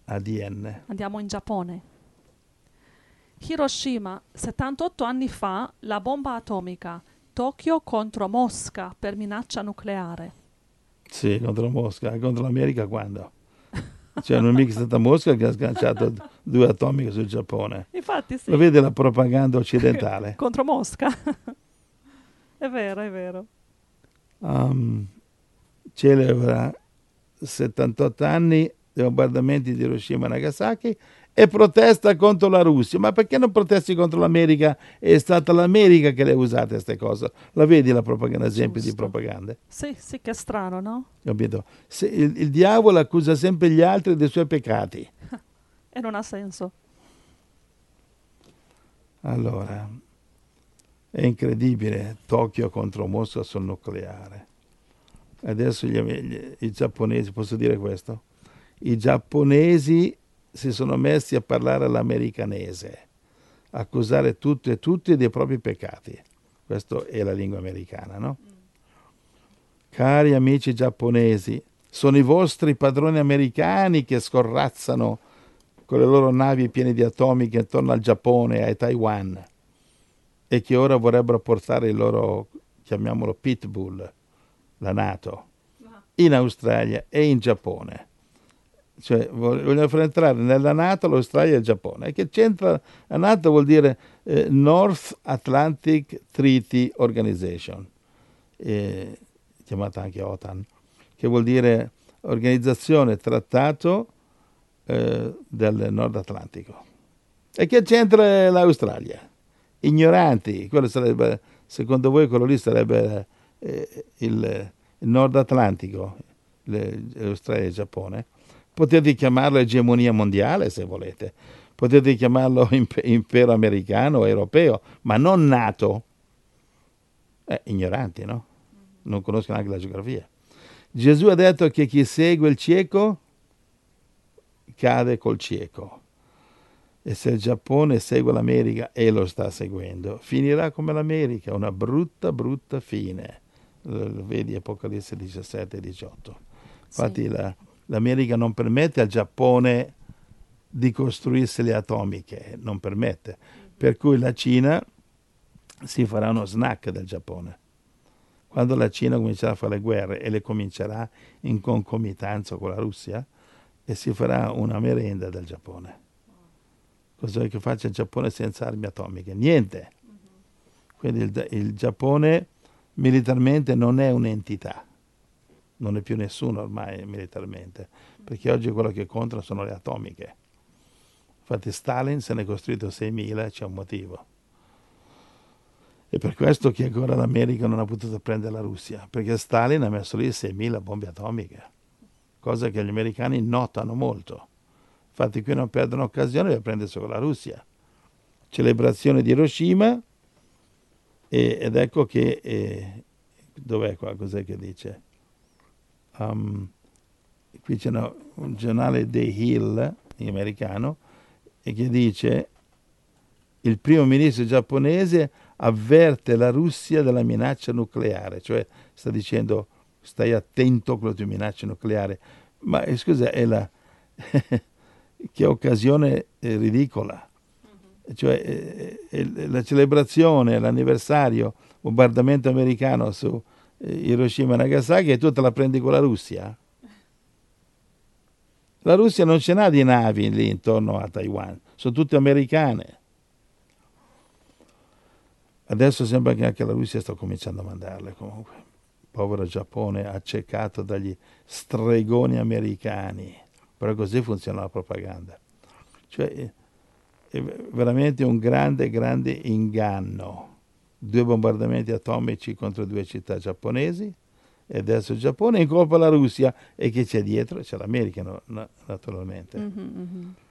ADN. Andiamo in Giappone. Hiroshima, 78 anni fa, la bomba atomica. Tokyo contro Mosca per minaccia nucleare. Sì, contro Mosca. Contro l'America quando? Cioè non è mica stata Mosca che ha sganciato 2 atomiche sul Giappone. Infatti sì. Lo vede la propaganda occidentale? Contro Mosca. È vero, è vero. Celebra 78 anni dei bombardamenti di Hiroshima e Nagasaki e protesta contro la Russia. Ma perché non protesti contro l'America? È stata l'America che le ha usate queste cose. La vedi la propaganda, esempi di Giusto. propagande? Sì, sì, che strano, no? Capito? Il diavolo accusa sempre gli altri dei suoi peccati. E non ha senso. Allora, è incredibile, Tokyo contro Mosca sul nucleare. Adesso i giapponesi, posso dire questo? I giapponesi si sono messi a parlare all'americanese, accusare tutto e tutti dei propri peccati. Questa è la lingua americana, no? Cari amici giapponesi, sono i vostri padroni americani che scorrazzano con le loro navi piene di atomiche intorno al Giappone e ai Taiwan e che ora vorrebbero portare il loro, chiamiamolo pitbull, la NATO, in Australia e in Giappone. Cioè vogliono far entrare nella NATO l'Australia e il Giappone. E che c'entra? La NATO vuol dire North Atlantic Treaty Organization, chiamata anche OTAN, che vuol dire Organizzazione Trattato del Nord Atlantico. E che c'entra l'Australia? Ignoranti. Quello sarebbe, secondo voi quello lì sarebbe il Nord Atlantico, l'Australia e il Giappone? Potete chiamarlo egemonia mondiale se volete, potete chiamarlo impero americano o europeo, ma non NATO. Ignoranti, no? Non conoscono anche la geografia. Gesù ha detto che chi segue il cieco cade col cieco. E se il Giappone segue l'America e lo sta seguendo, finirà come l'America, una brutta, brutta fine. Vedi Apocalisse 17 e 18. Infatti Sì. l'America non permette al Giappone di costruirsi le atomiche, non permette. Per cui la Cina si farà uno snack del Giappone. Quando la Cina comincerà a fare le guerre e le comincerà in concomitanza con la Russia, e si farà una merenda del Giappone. Cosa vuoi che faccia il Giappone senza armi atomiche? Niente. Quindi il Giappone militarmente non è un'entità, non è più nessuno ormai militarmente, perché oggi quello che conta sono le atomiche. Infatti Stalin se ne è costruito 6.000, c'è un motivo. E per questo che ancora l'America non ha potuto prendere la Russia, perché Stalin ha messo lì 6.000 bombe atomiche, cosa che gli americani notano molto. Infatti qui non perdono occasione per prendersi con la Russia. Celebrazione di Hiroshima ed ecco che... dov'è qua? Cos'è che dice? Qui c'è un giornale The Hill, americano, e che dice il primo ministro giapponese avverte la Russia della minaccia nucleare, cioè sta dicendo stai attento a quella tua minaccia nucleare. Ma scusa, è la... che occasione ridicola. Cioè la celebrazione, l'anniversario, bombardamento americano su Hiroshima e Nagasaki e tu te la prendi con la Russia? La Russia non ce n'ha di navi lì intorno a Taiwan, sono tutte americane. Adesso sembra che anche la Russia sta cominciando a mandarle comunque. Povero Giappone accecato dagli stregoni americani. Però così funziona la propaganda. Cioè è veramente un grande, grande inganno. 2 bombardamenti atomici contro 2 città giapponesi e adesso il Giappone incolpa la Russia e chi c'è dietro? C'è l'America naturalmente.